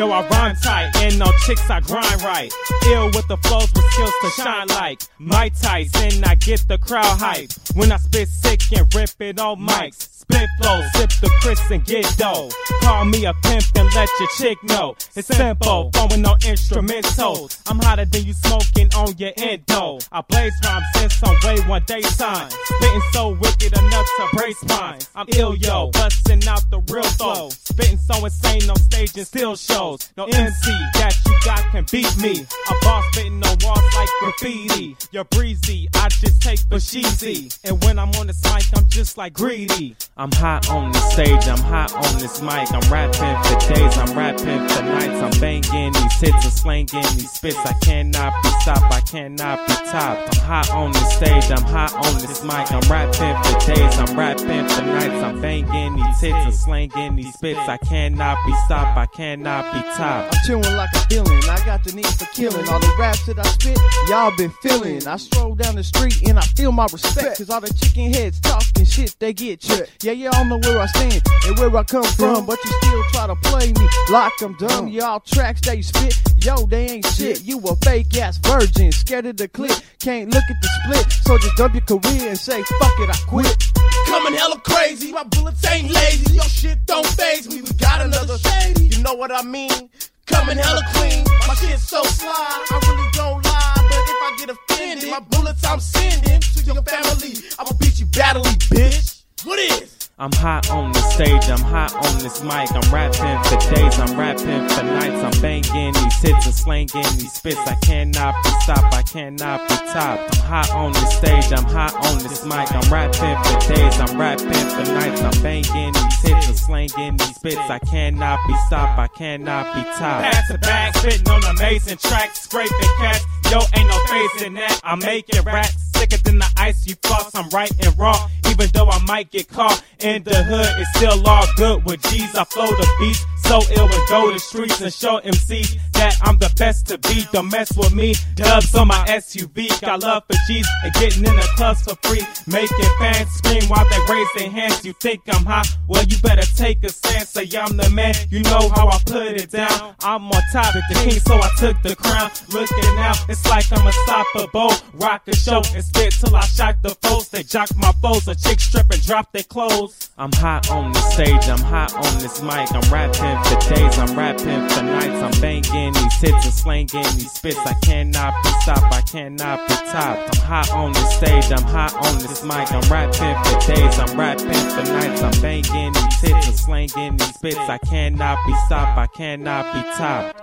Yo, I rhyme tight, and no chicks I grind right. Ill with the flows with skills to shine like Mike Tyson. I get the crowd hype when I spit sick and rip it on mics. Spit flow, sip the Chris and get dough. Call me a pimp and let your chick know. It's simple, flowing on instrumentals. I'm hotter than you smoking on your endo. I blaze rhymes since on way one daytime. Spitting so wicked enough to brace spines. I'm ill, yo, busting out the real flow. Spitting so insane on stage and still shows. No MC that you got can beat me. I'm boss spitting on walls like graffiti. You're breezy, I just take for sheezy. And when I'm on this mic, I'm just like greedy. I'm hot on the stage, I'm hot on this mic. I'm rapping for days, I'm rapping for nights. I'm banging these hits and slanging these spits. I cannot be stopped, I cannot be topped. I'm hot on the stage, I'm hot on this mic. I'm rapping for days, I'm rapping for nights. I'm banging these hits and slanging these spits. I cannot be stopped, I cannot be topped. I'm chewing like a feeling, I got the need for killing. All the raps that I spit, y'all been feeling. I stroll down the street and I feel my respect. Cause all the chicken heads talking shit, they get checked. Yeah, y'all know where I stand and where I come from, but you still try to play me like I'm dumb. Y'all tracks that you spit, yo, they ain't shit. You a fake ass virgin, scared of the clip, can't look at the split. So just dump your career and say, fuck it, I quit. Coming hella crazy, my bullets ain't lazy. Your shit don't faze me, we got another shady. You know what I mean? Coming hella clean, my shit so sly, I really don't lie. But if I get offended, my bullets I'm sending to your family. I'ma beat you badly, bitch. What is? I'm hot on the stage, I'm hot on this mic. I'm rapping for days, I'm rapping for nights. I'm banging these hits and slanging these spits. I cannot be stopped, I cannot be topped. I'm hot on the stage, I'm hot on this mic. I'm rapping for days, I'm rapping for nights. I'm banging these hits and slanging these spits. I cannot be stopped, I cannot be topped. Pass the bag, spitting on amazing tracks, scraping cats. Yo, ain't no phase in that. I'm making raps sicker than the ice you floss. I'm right and raw, even though I might get caught in the hood. It's still all good with G's. I flow the beats so ill and go to streets and show MCs that I'm the best to beat. Don't mess with me. Dubs on my SUV. Got love for G's and getting in the clubs for free. Making fans scream while they raise their hands. You think I'm hot? Well, you better take a stance. Say I'm the man. You know how I put it down. I'm on top of the king, so I took the crown. Looking out, it's like I'm unstoppable. Rock a show and spit till I shock the foes. They jock my foes. A chick strip and drop their clothes. I'm hot on the stage, I'm hot on this mic. I'm rapping for days, I'm rapping for nights. I'm banging these hits and slanging these spits. I cannot be stopped, I cannot be topped. I'm hot on the stage, I'm hot on this mic. I'm rapping for days, I'm rapping for nights. I'm banging these hits and slanging these spits. I cannot be stopped, I cannot be topped.